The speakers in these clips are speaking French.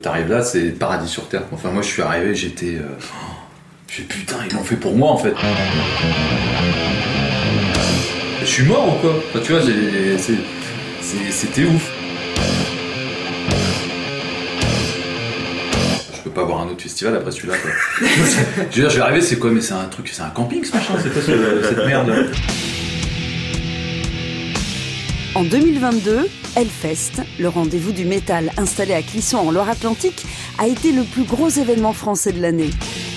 T'arrives là, c'est paradis sur terre. Enfin, moi, je suis arrivé, j'étais... putain, ils l'ont fait pour moi, en fait. Je suis mort ou quoi? Enfin, tu vois, c'était ouf. Je peux pas voir un autre festival après celui-là, quoi. Je veux dire, je vais arriver, c'est quoi? Mais c'est un truc, c'est un camping, ce machin? C'est quoi cette merde? En 2022, Hellfest, le rendez-vous du métal installé à Clisson en Loire-Atlantique, a été le plus gros événement français de l'année.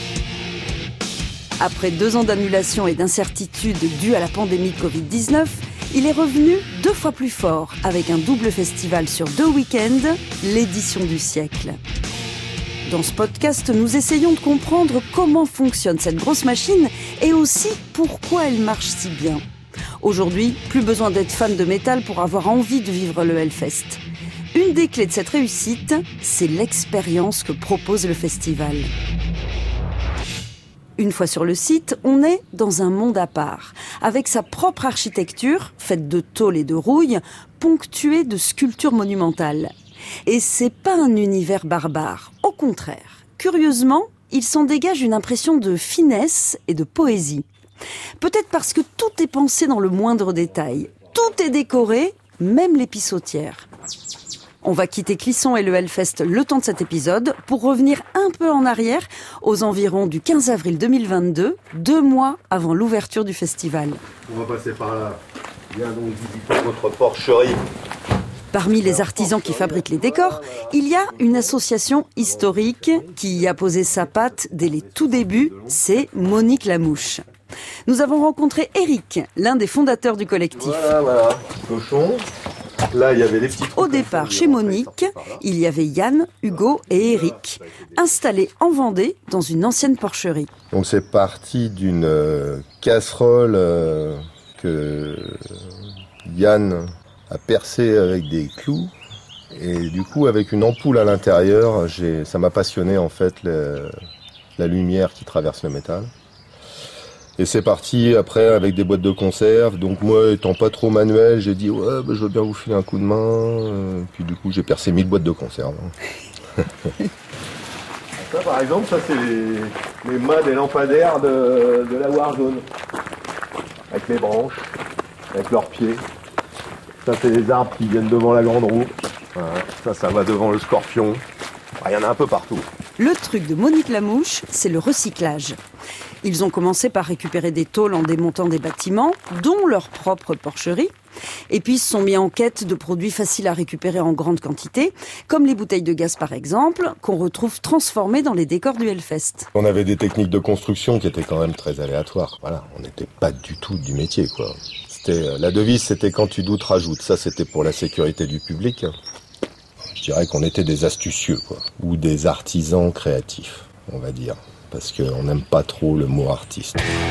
Après 2 ans d'annulation et d'incertitude dues à la pandémie de Covid-19, il est revenu 2 fois plus fort avec un double festival sur 2 week-ends, l'édition du siècle. Dans ce podcast, nous essayons de comprendre comment fonctionne cette grosse machine et aussi pourquoi elle marche si bien. Aujourd'hui, plus besoin d'être fan de métal pour avoir envie de vivre le Hellfest. Une des clés de cette réussite, c'est l'expérience que propose le festival. Une fois sur le site, on est dans un monde à part, avec sa propre architecture, faite de tôle et de rouille, ponctuée de sculptures monumentales. Et c'est pas un univers barbare, au contraire. Curieusement, il s'en dégage une impression de finesse et de poésie. Peut-être parce que tout est pensé dans le moindre détail. Tout est décoré, même les pissotières. On va quitter Clisson et le Hellfest le temps de cet épisode pour revenir un peu en arrière, aux environs du 15 avril 2022, 2 mois avant l'ouverture du festival. On va passer par là. Viens donc visiter votre porcherie. Parmi les artisans qui fabriquent les décors, il y a une association historique qui y a posé sa patte dès les tout débuts, c'est Monique Lamouche. Nous avons rencontré Eric, l'un des fondateurs du collectif. Voilà, cochon. Là, il y avait les petits... Au départ, chez Monique, il y avait Yann, Hugo et Eric, installés en Vendée dans une ancienne porcherie. Donc c'est parti d'une casserole que Yann a percée avec des clous. Et du coup, avec une ampoule à l'intérieur, ça m'a passionné en fait la lumière qui traverse le métal. Et c'est parti après avec des boîtes de conserve. Donc moi, étant pas trop manuel, j'ai dit ouais, je veux bien vous filer un coup de main. Puis du coup, j'ai percé 1000 boîtes de conserve. Ça, par exemple, ça c'est les mâts des lampadaires de la Warzone. Avec les branches, avec leurs pieds. Ça, c'est les arbres qui viennent devant la grande roue. Voilà. Ça va devant le scorpion. Il y en a un peu partout. Le truc de Monique Lamouche, c'est le recyclage. Ils ont commencé par récupérer des tôles en démontant des bâtiments, dont leur propre porcherie. Et puis ils se sont mis en quête de produits faciles à récupérer en grande quantité, comme les bouteilles de gaz par exemple, qu'on retrouve transformées dans les décors du Hellfest. On avait des techniques de construction qui étaient quand même très aléatoires. Voilà, on n'était pas du tout du métier, quoi. La devise, c'était quand tu doutes, rajoute. Ça, c'était pour la sécurité du public. Je dirais qu'on était des astucieux, quoi, ou des artisans créatifs, on va dire, parce qu'on n'aime pas trop le mot artiste.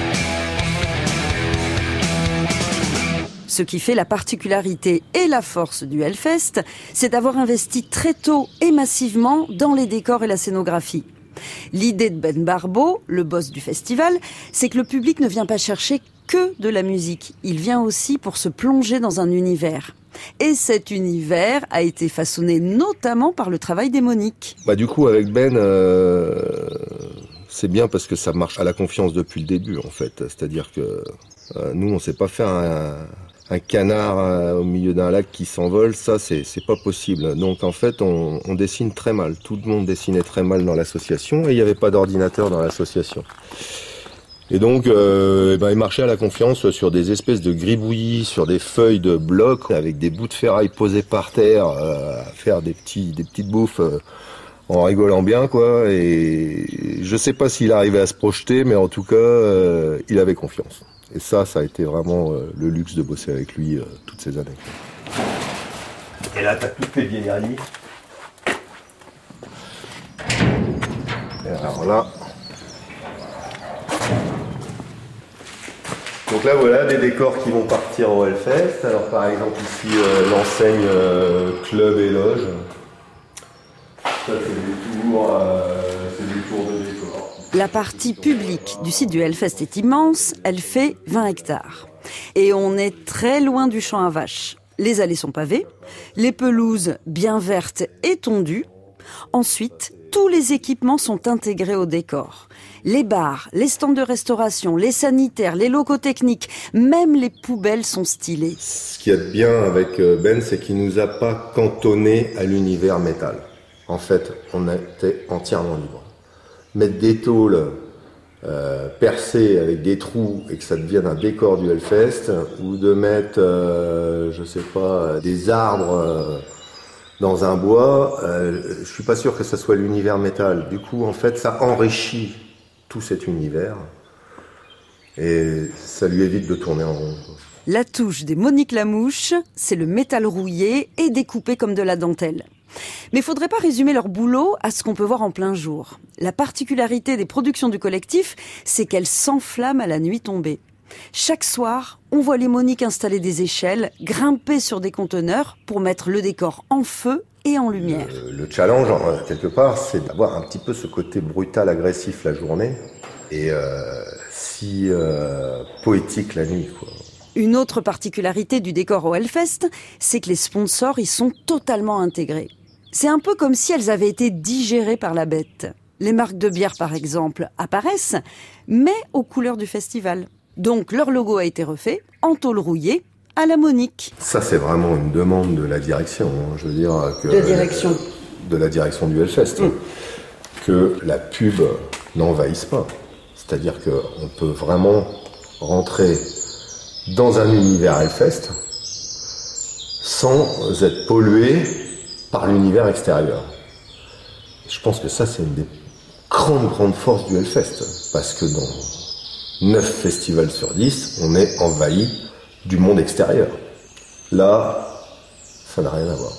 Ce qui fait la particularité et la force du Hellfest, c'est d'avoir investi très tôt et massivement dans les décors et la scénographie. L'idée de Ben Barbeau, le boss du festival, c'est que le public ne vient pas chercher que de la musique. Il vient aussi pour se plonger dans un univers. Et cet univers a été façonné notamment par le travail des Moniques. Du coup, avec Ben, c'est bien parce que ça marche à la confiance depuis le début, en fait. C'est-à-dire que nous, on s'est pas fait un canard au milieu d'un lac qui s'envole. Ça, c'est pas possible. Donc, en fait, on dessine très mal. Tout le monde dessinait très mal dans l'association et il n'y avait pas d'ordinateur dans l'association. Et donc, il marchait à la confiance sur des espèces de gribouillis, sur des feuilles de blocs, avec des bouts de ferraille posés par terre, à faire des petites bouffes en rigolant bien, quoi. Et je sais pas s'il arrivait à se projeter, mais en tout cas, il avait confiance. Et ça a été vraiment le luxe de bosser avec lui toutes ces années. Et là, t'as toutes les vieilleries. Et alors là... Donc là, voilà des décors qui vont partir au Hellfest. Alors par exemple ici, l'enseigne Club et Loge. Ça, c'est des tours de décors. La partie publique du site du Hellfest est immense, elle fait 20 hectares. Et on est très loin du champ à vaches. Les allées sont pavées, les pelouses bien vertes et tondues. Ensuite, tous les équipements sont intégrés au décor. Les bars, les stands de restauration, les sanitaires, les locaux techniques, même les poubelles sont stylées. Ce qu'il y a de bien avec Ben, c'est qu'il nous a pas cantonné à l'univers métal. En fait, on était entièrement libre. Mettre des tôles percées avec des trous et que ça devienne un décor du Hellfest, ou de mettre, je sais pas, des arbres dans un bois, je suis pas sûr que ça soit l'univers métal. Du coup, en fait, ça enrichit tout cet univers et ça lui évite de tourner en rond. La touche des Monique Lamouche, c'est le métal rouillé et découpé comme de la dentelle. Mais faudrait pas résumer leur boulot à ce qu'on peut voir en plein jour. La particularité des productions du collectif, c'est qu'elles s'enflamment à la nuit tombée. Chaque soir, on voit les Monique installer des échelles, grimper sur des conteneurs pour mettre le décor en feu et en lumière. Le challenge, quelque part, c'est d'avoir un petit peu ce côté brutal, agressif la journée et si poétique la nuit, quoi. Une autre particularité du décor au Hellfest, c'est que les sponsors y sont totalement intégrés. C'est un peu comme si elles avaient été digérées par la bête. Les marques de bière, par exemple, apparaissent, mais aux couleurs du festival. Donc leur logo a été refait, en tôle rouillée, à la Monique. Ça, c'est vraiment une demande de la direction. Je veux dire que de la direction du Hellfest. Que la pub n'envahisse pas. C'est-à-dire qu'on peut vraiment rentrer dans un univers Hellfest sans être pollué par l'univers extérieur. Je pense que ça, c'est une des grandes forces du Hellfest. Parce que dans 9 festivals sur 10, on est envahi du monde extérieur. Là, ça n'a rien à voir.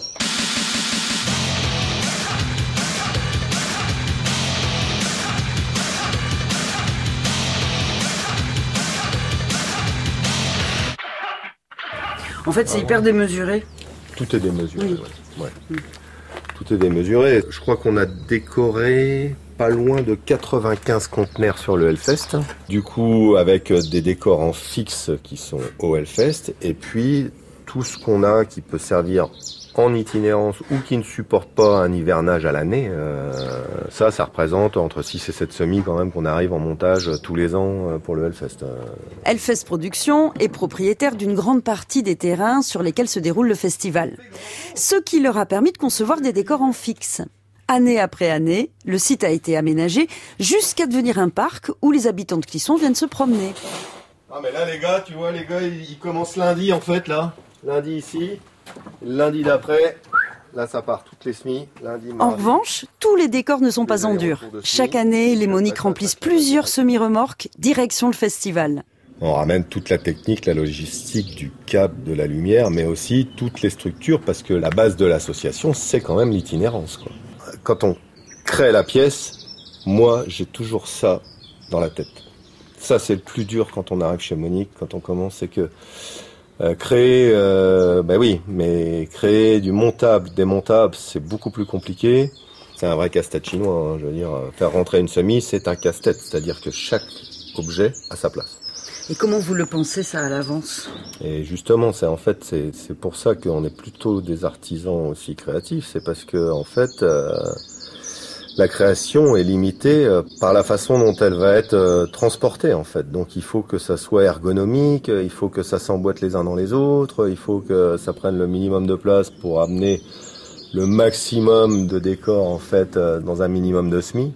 En fait, c'est hyper démesuré. Tout est démesuré, oui. Ouais. Tout est démesuré. Je crois qu'on a décoré pas loin de 95 conteneurs sur le Hellfest. Du coup, avec des décors en fixe qui sont au Hellfest. Et puis, tout ce qu'on a qui peut servir en itinérance ou qui ne supporte pas un hivernage à l'année, ça représente entre 6 et 7 semis quand même qu'on arrive en montage tous les ans pour le Hellfest. Hellfest Productions est propriétaire d'une grande partie des terrains sur lesquels se déroule le festival. Ce qui leur a permis de concevoir des décors en fixe. Année après année, le site a été aménagé jusqu'à devenir un parc où les habitants de Clisson viennent se promener. Ah mais là les gars, tu vois, les gars, ils commencent lundi en fait là. Lundi ici. Lundi d'après, là ça part toutes les semis. Lundi, mardi. En revanche, tous les décors ne sont pas en dur. Chaque année, les Monique remplissent plusieurs semi-remorques direction le festival. On ramène toute la technique, la logistique du câble, de la lumière, mais aussi toutes les structures, parce que la base de l'association, c'est quand même l'itinérance, quoi. Quand on crée la pièce, moi j'ai toujours ça dans la tête. Ça c'est le plus dur quand on arrive chez Monique, quand on commence, c'est que créer, mais créer du montable, démontable, c'est beaucoup plus compliqué. C'est un vrai casse-tête chinois, hein, je veux dire. Faire rentrer une semis, c'est un casse-tête, c'est-à-dire que chaque objet a sa place. Et comment vous le pensez ça à l'avance ? Et justement, c'est pour ça qu'on est plutôt des artisans aussi créatifs. C'est parce que en fait, la création est limitée par la façon dont elle va être transportée en fait. Donc il faut que ça soit ergonomique, il faut que ça s'emboîte les uns dans les autres, il faut que ça prenne le minimum de place pour amener le maximum de décor en fait dans un minimum de semis.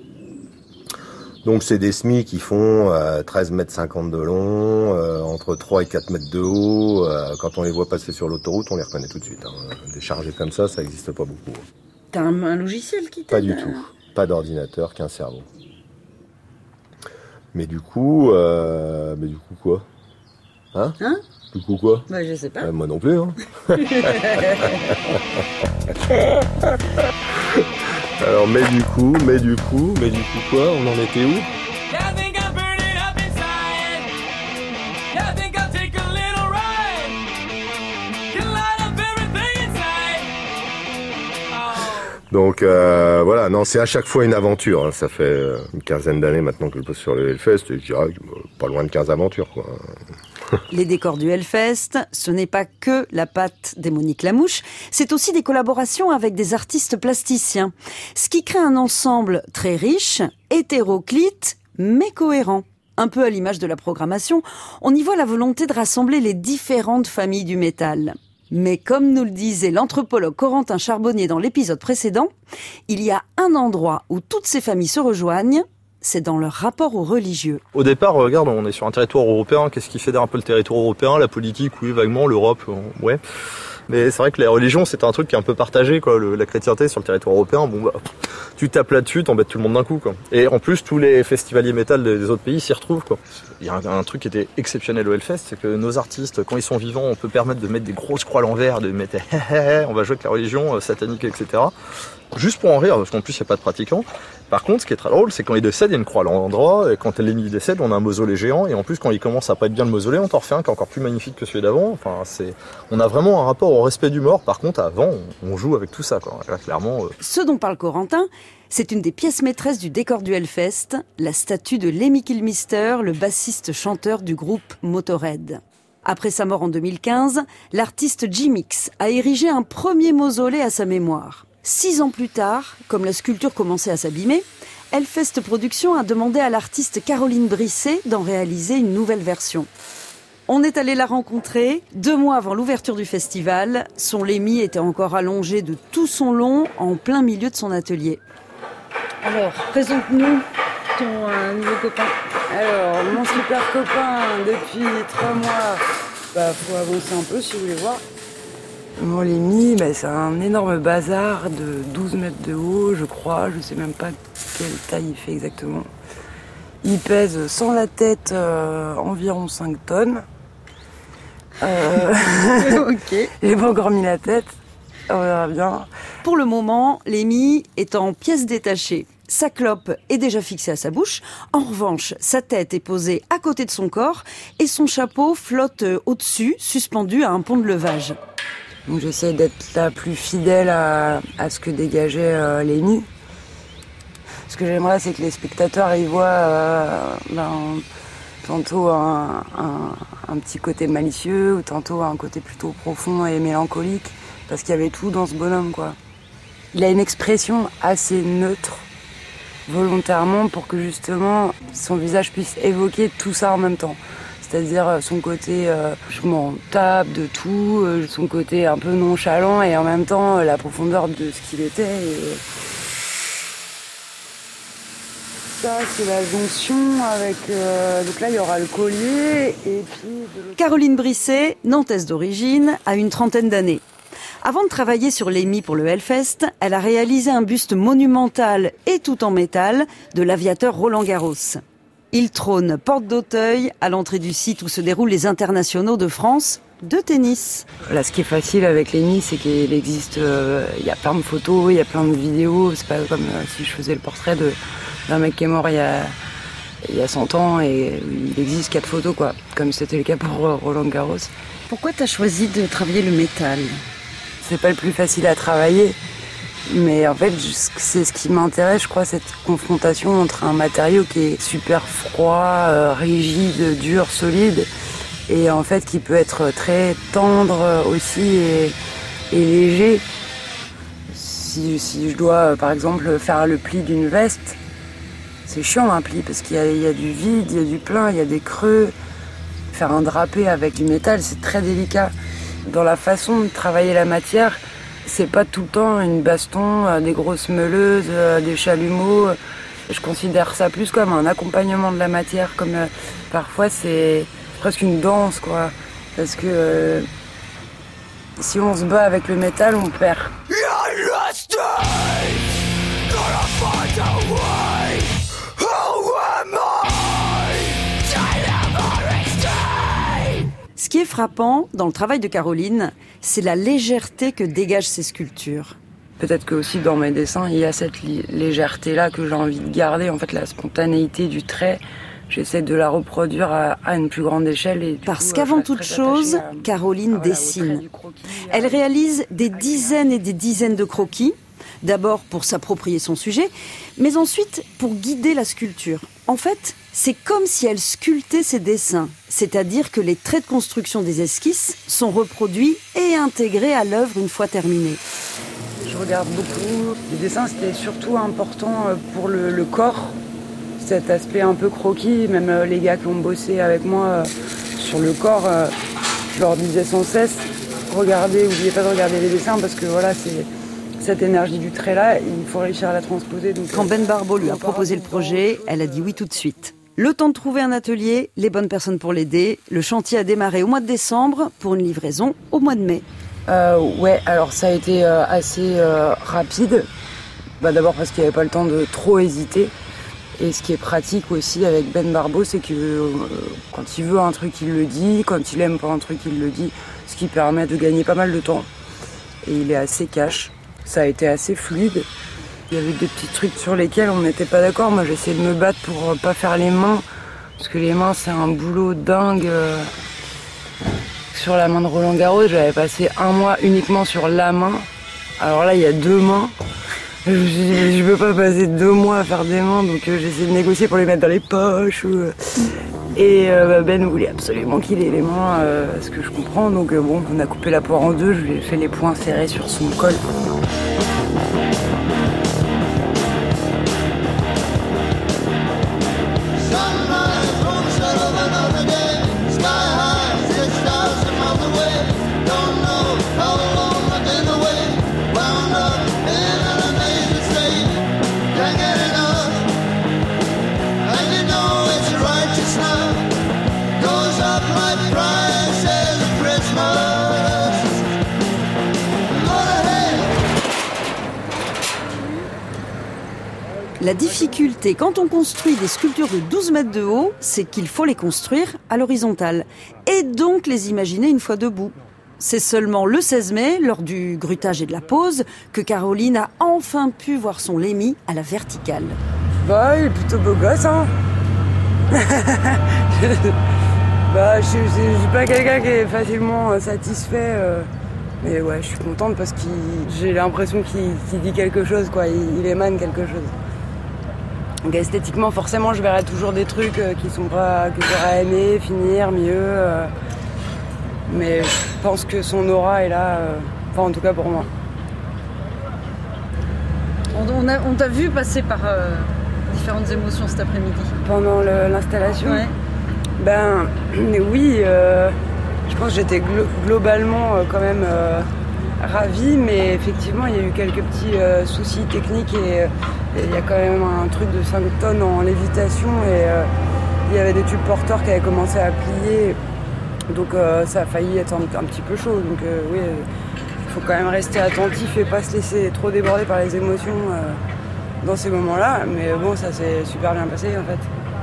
Donc c'est des semis qui font 13,50 mètres de long, entre 3 et 4 mètres de haut. Quand on les voit passer sur l'autoroute, on les reconnaît tout de suite. Hein. Des chargés comme ça n'existe pas beaucoup. T'as un logiciel qui t'aide ? Pas du tout. Pas d'ordinateur, qu'un cerveau. Mais du coup quoi ? Hein ? Du coup quoi ? Bah je sais pas. Moi non plus. Hein. Alors mais du coup quoi ? On en était où ? Donc voilà, non, c'est à chaque fois une aventure. Hein. Ça fait une quinzaine d'années maintenant que je bosse sur le Hellfest et je dirais pas loin de 15 aventures, quoi. Les décors du Hellfest, ce n'est pas que la patte des Monique Lamouche, c'est aussi des collaborations avec des artistes plasticiens. Ce qui crée un ensemble très riche, hétéroclite, mais cohérent. Un peu à l'image de la programmation, on y voit la volonté de rassembler les différentes familles du métal. Mais comme nous le disait l'anthropologue Corentin Charbonnier dans l'épisode précédent, il y a un endroit où toutes ces familles se rejoignent, c'est dans leur rapport aux religieux. Au départ, regarde, on est sur un territoire européen, qu'est-ce qui fédère un peu le territoire européen? La politique, oui, vaguement, l'Europe, ouais. Mais c'est vrai que la religion, c'est un truc qui est un peu partagé, quoi. La chrétienté sur le territoire européen, bon, bah, tu tapes là-dessus, t'embêtes tout le monde d'un coup, quoi. Et en plus, tous les festivaliers métal des autres pays s'y retrouvent, quoi. Il y a un truc qui était exceptionnel au Hellfest, c'est que nos artistes, quand ils sont vivants, on peut permettre de mettre des grosses croix à l'envers, de mettre on va jouer avec la religion satanique, etc. Juste pour en rire, parce qu'en plus, il n'y a pas de pratiquants. Par contre, ce qui est très drôle, c'est quand il décède, il y a une croix à l'endroit, et quand Lémi décède, on a un mausolée géant, et en plus, quand il commence à pas être bien le mausolée, on t'en refait un qui est encore plus magnifique que celui d'avant. Enfin, on a vraiment un rapport au respect du mort. Par contre, avant, on joue avec tout ça, quoi. Là, clairement. Ce dont parle Corentin, c'est une des pièces maîtresses du décor du Hellfest, la statue de Lemmy Kilmister, le bassiste-chanteur du groupe Motörhead. Après sa mort en 2015, l'artiste J-Mix a érigé un premier mausolée à sa mémoire. 6 ans plus tard, comme la sculpture commençait à s'abîmer, Hellfest Productions a demandé à l'artiste Caroline Brisset d'en réaliser une nouvelle version. On est allé la rencontrer 2 mois avant l'ouverture du festival. Son Lemmy était encore allongé de tout son long en plein milieu de son atelier. Alors, présente-nous ton nouveau copain. Alors, mon super copain depuis 3 mois, faut avancer un peu si vous voulez voir. Mon Lemmy, c'est un énorme bazar de 12 mètres de haut, je crois. Je sais même pas quelle taille il fait exactement. Il pèse sans la tête environ 5 tonnes. Ok. J'ai pas encore mis la tête. On verra bien. Pour le moment, Lemmy est en pièces détachées. Sa clope est déjà fixée à sa bouche. En revanche, sa tête est posée à côté de son corps et son chapeau flotte au-dessus, suspendu à un pont de levage. Donc j'essaie d'être la plus fidèle à ce que dégageait Lemmy. Ce que j'aimerais, c'est que les spectateurs y voient tantôt un petit côté malicieux ou tantôt un côté plutôt profond et mélancolique, parce qu'il y avait tout dans ce bonhomme, quoi. Il a une expression assez neutre, volontairement, pour que justement son visage puisse évoquer tout ça en même temps. C'est-à-dire son côté je m'en tape de tout, son côté un peu nonchalant et en même temps la profondeur de ce qu'il était. Et ça, c'est la jonction avec... donc là, il y aura le collier et puis... Caroline Brisset, nantaise d'origine, a une 30aine d'années. Avant de travailler sur Lemmy pour le Hellfest, elle a réalisé un buste monumental et tout en métal de l'aviateur Roland Garros. Il trône porte d'Auteuil, à l'entrée du site où se déroulent les internationaux de France de tennis. Là, ce qui est facile avec Lemmy, c'est qu'il existe... il y a plein de photos, il y a plein de vidéos. C'est pas comme si je faisais le portrait d'un mec qui est mort il y a 100 ans et il existe 4 photos, quoi. Comme c'était le cas pour Roland Garros. Pourquoi tu as choisi de travailler le métal ? C'est pas le plus facile à travailler. Mais en fait, c'est ce qui m'intéresse, je crois, cette confrontation entre un matériau qui est super froid, rigide, dur, solide, et en fait qui peut être très tendre aussi et léger. Si je dois, par exemple, faire le pli d'une veste, c'est chiant un pli, parce qu'il y a du vide, il y a du plein, il y a des creux. Faire un drapé avec du métal, c'est très délicat. Dans la façon de travailler la matière, c'est pas tout le temps une baston, des grosses meuleuses, des chalumeaux. Je considère ça plus comme un accompagnement de la matière, comme parfois c'est presque une danse, quoi. Parce que si on se bat avec le métal, on perd. Ce qui est frappant dans le travail de Caroline, c'est la légèreté que dégagent ces sculptures. Peut-être que aussi dans mes dessins, il y a cette légèreté-là que j'ai envie de garder, en fait la spontanéité du trait. J'essaie de la reproduire à une plus grande échelle. Parce qu'avant toute chose, Caroline dessine. Elle réalise des dizaines et des dizaines de croquis, D'abord pour s'approprier son sujet, mais ensuite pour guider la sculpture. En fait, c'est comme si elle sculptait ses dessins, c'est-à-dire que les traits de construction des esquisses sont reproduits et intégrés à l'œuvre une fois terminée. Je regarde beaucoup. Les dessins, c'était surtout important pour le corps, cet aspect un peu croquis. Même les gars qui ont bossé avec moi sur le corps, je leur disais sans cesse, n'oubliez pas de regarder les dessins parce que voilà, c'est cette énergie du trait-là, il faut réussir à la transposer. Donc, quand Ben Barbeau lui a proposé le projet, elle a dit oui tout de suite. Le temps de trouver un atelier, les bonnes personnes pour l'aider. Le chantier a démarré au mois de décembre pour une livraison au mois de mai. Ouais, alors ça a été assez rapide. D'abord parce qu'il n'y avait pas le temps de trop hésiter. Et ce qui est pratique aussi avec Ben Barbeau, c'est que quand il veut un truc, il le dit. Quand il aime pas un truc, il le dit. Ce qui permet de gagner pas mal de temps. Et il est assez cash. Ça a été assez fluide. Il y avait des petits trucs sur lesquels on n'était pas d'accord. Moi, j'essayais de me battre pour pas faire les mains. Parce que les mains, c'est un boulot dingue. Sur la main de Roland Garros, j'avais passé 1 mois uniquement sur la main. Alors là, il y a 2 mains. Je me suis dit, je peux pas passer 2 mois à faire des mains, donc j'ai essayé de négocier pour les mettre dans les poches. Et Ben voulait absolument qu'il ait les mains, ce que je comprends. Donc bon, on a coupé la poire en 2, je lui ai fait les poings serrés sur son col. La difficulté quand on construit des sculptures de 12 mètres de haut, c'est qu'il faut les construire à l'horizontale et donc les imaginer une fois debout. C'est seulement le 16 mai, lors du grutage et de la pose, que Caroline a enfin pu voir son Lémi à la verticale. Bah, il est plutôt beau gosse, hein. Je suis pas quelqu'un qui est facilement satisfait. Mais ouais, je suis contente parce que j'ai l'impression qu'il dit quelque chose, quoi. Il émane quelque chose. Donc esthétiquement, forcément, je verrai toujours des trucs qui sont pas, que j'aurais aimé finir mieux. Mais je pense que son aura est là, enfin en tout cas pour moi. On t'a vu passer par différentes émotions cet après-midi. Pendant l'installation, ouais. Ben oui, je pense que j'étais globalement quand même ravie, mais effectivement il y a eu quelques petits soucis techniques et il y a quand même un truc de 5 tonnes en lévitation et il y avait des tubes porteurs qui avaient commencé à plier, donc ça a failli être un petit peu chaud. Donc oui, il faut quand même rester attentif et pas se laisser trop déborder par les émotions dans ces moments-là, mais bon, ça s'est super bien passé en fait.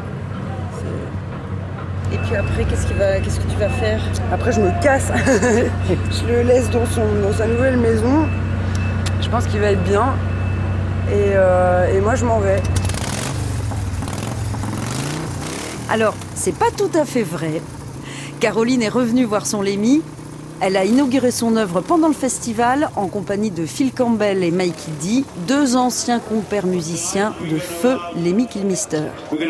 Et puis après, qu'est-ce que tu vas faire? Après, je me casse. Je le laisse dans sa nouvelle maison. Je pense qu'il va être bien. Et moi, je m'en vais. Alors, c'est pas tout à fait vrai. Caroline est revenue voir son Lémi. Elle a inauguré son œuvre pendant le festival en compagnie de Phil Campbell et Mikey D, 2 anciens compères musiciens de feu Lemmy Kilmister.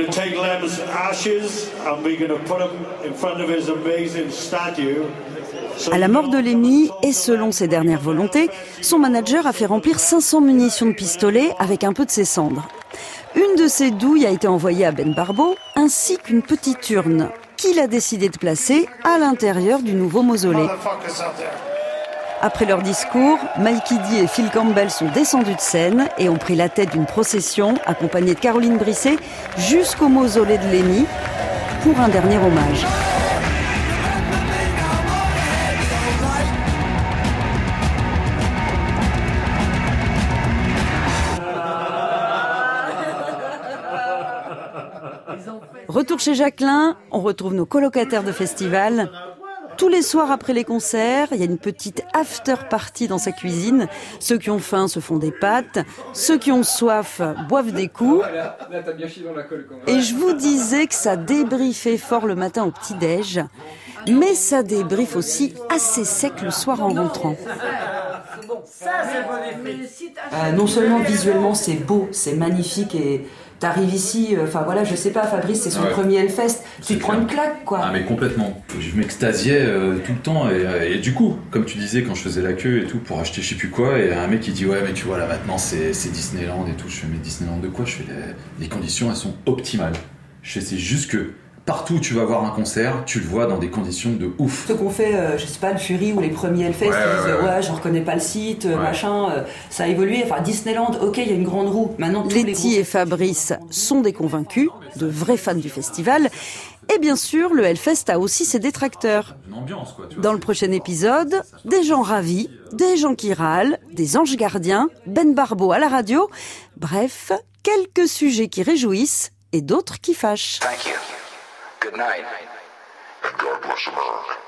À la mort de Lemmy, et selon ses dernières volontés, son manager a fait remplir 500 munitions de pistolet avec un peu de ses cendres. Une de ces douilles a été envoyée à Ben Barbeau, ainsi qu'une petite urne qu'il a décidé de placer à l'intérieur du nouveau mausolée. Après leur discours, Mikey D et Phil Campbell sont descendus de scène et ont pris la tête d'une procession accompagnée de Caroline Brisset jusqu'au mausolée de Lemmy pour un dernier hommage. Retour chez Jacqueline, on retrouve nos colocataires de festival. Tous les soirs après les concerts, il y a une petite after party dans sa cuisine. Ceux qui ont faim se font des pâtes, ceux qui ont soif boivent des coups. Et je vous disais que ça débriefait fort le matin au petit-déj, mais ça débriefe aussi assez sec le soir en rentrant. Non seulement visuellement c'est beau, c'est magnifique et t'arrives ici, je sais pas, Fabrice c'est son premier Hellfest, tu te prends une claque quoi. Ah mais complètement, je m'extasiais tout le temps et du coup, comme tu disais quand je faisais la queue et tout pour acheter je sais plus quoi, et un mec qui dit ouais mais tu vois là maintenant c'est Disneyland et tout, je fais mais Disneyland de quoi? Je fais les conditions elles sont optimales, je fais c'est juste que partout où tu vas voir un concert, tu le vois dans des conditions de ouf. Ceux qu'on fait, je sais pas, le Fury ou les premiers Hellfest, ils disent je reconnais pas le site, machin, ça a évolué. Enfin, Disneyland, ok, il y a une grande roue. Maintenant, Letty et Fabrice sont des convaincus, de vrais fans du festival. Et bien sûr, le Hellfest a aussi ses détracteurs. Dans le prochain épisode, des gens ravis, des gens qui râlent, des anges gardiens, Ben Barbeau à la radio. Bref, quelques sujets qui réjouissent et d'autres qui fâchent. Thank you. Good night. And God bless America.